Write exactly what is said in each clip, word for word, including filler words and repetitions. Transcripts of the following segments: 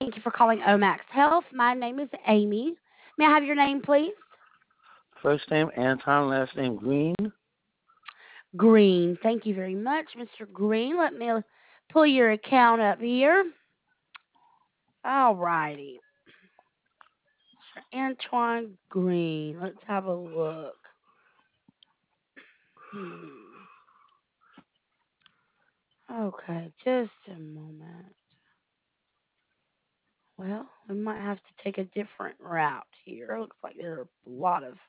Thank you for calling Omax Health. My name is Amy. May I have your name, please? First name Anton, last name Green. Green. Thank you very much, Mister Green. Let me pull your account up here. All righty. Mister Antoine Green. Let's have a look. Hmm. Okay, just a moment. Well, we might have to take a different route here. Looks like there are a lot of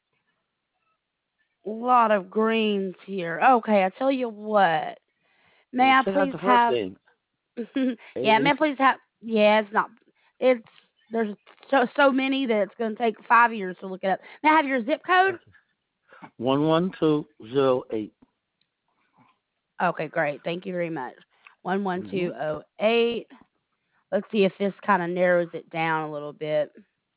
lot of greens here. Okay, I tell you what. May Well, I check out please the first have? name. Yeah, Amy. may I please have? Yeah, it's not. It's there's so so many that it's going to take five years to look it up. May I have your zip code? One one two zero eight. Okay, great. Thank you very much. One one Mm-hmm. two zero eight. Let's see if this kind of narrows it down a little bit.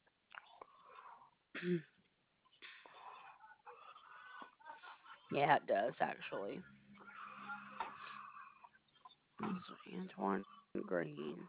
Yeah, it does actually. Mister Antoine Green.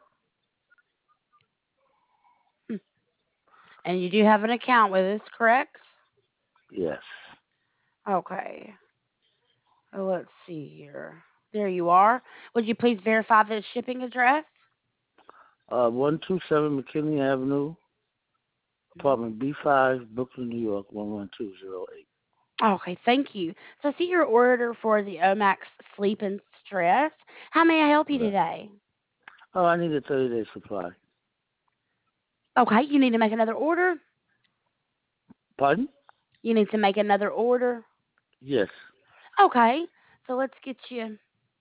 Hmm. And you do have an account with us, correct? Yes. Okay. Oh, let's see here. There you are. Would you please verify the shipping address? Uh, one two seven McKinley Avenue, apartment B five, Brooklyn, New York, one one two zero eight. Okay, thank you. So I see your order for the Omax Sleep and Stress. How may I help you Right. today? Oh, I need a thirty day supply. Okay, you need to make another order? Pardon? You need to make another order? Yes. Okay, so let's get you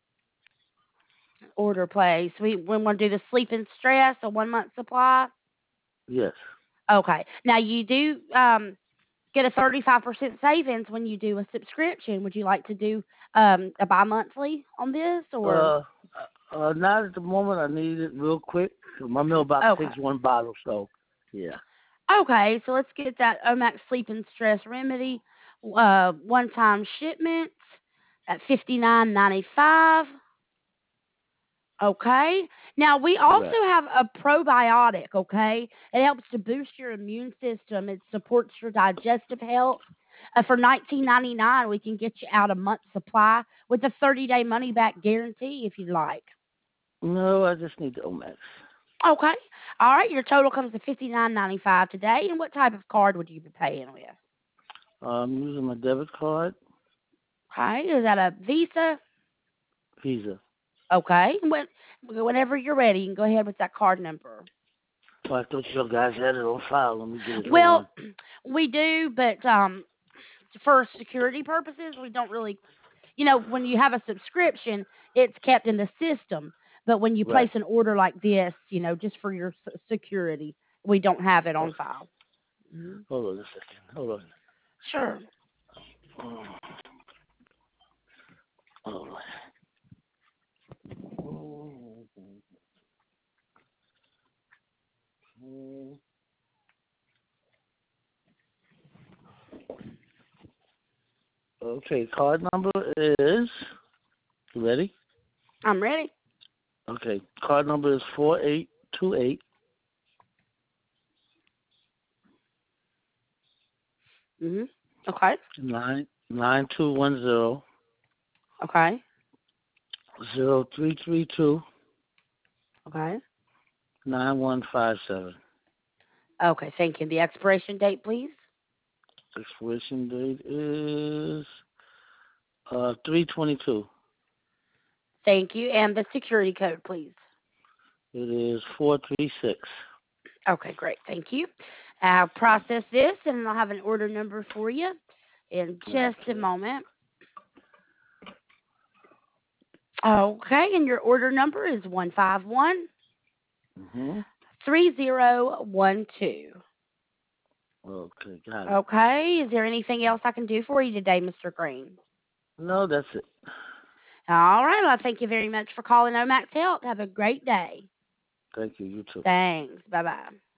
order place. We, we want to do the Sleep and Stress, a one month supply? Yes. Okay. Now you do um, get a thirty-five percent savings when you do a subscription. Would you like to do um, a bi-monthly on this or? Uh, uh, not at the moment. I need it real quick. My mailbox Okay. takes one bottle, so yeah. Okay, so let's get that Omax Sleep and Stress Remedy uh, one-time shipment at fifty-nine ninety-five. Okay. Now we also Right. have a probiotic. Okay, it helps to boost your immune system. It supports your digestive health. Uh, for nineteen ninety-nine, we can get you out a month supply with a thirty-day money-back guarantee if you'd like. No, I just need the Omax. Okay. All right. Your total comes to fifty-nine ninety-five today. And what type of card would you be paying with? I'm using my debit card, Okay, is that a Visa? Visa. Okay, when, whenever you're ready, you can go ahead with that card number. Well, I thought you guys had it on file. Let me get it. Hold Well, on. we do, but um, for security purposes, we don't really, you know, when you have a subscription, it's kept in the system. But when you Right. place an order like this, you know, just for your s- security, we don't have it on Okay. file. Hmm. Hold on a second. Hold on. Sure. Oh, hold on. Okay, card number is. You ready? I'm ready. Okay, card number is four eight two eight Hmm. Okay. nine nine two one zero Okay. zero three three two Okay. nine one five seven. Okay. Thank you. The expiration date, please. Expiration date is uh three twenty two. Thank you. And the security code, please. It is four three six. Okay, great. Thank you. I'll process this and I'll have an order number for you in just a Okay. moment. Okay, and your order number is one five one Mhm. three zero one two. Okay, got it. Okay, is there anything else I can do for you today, Mister Green? No, that's it. All right, well, thank you very much for calling Omax Health. Have a great day. Thank you. You too. Thanks. Bye bye.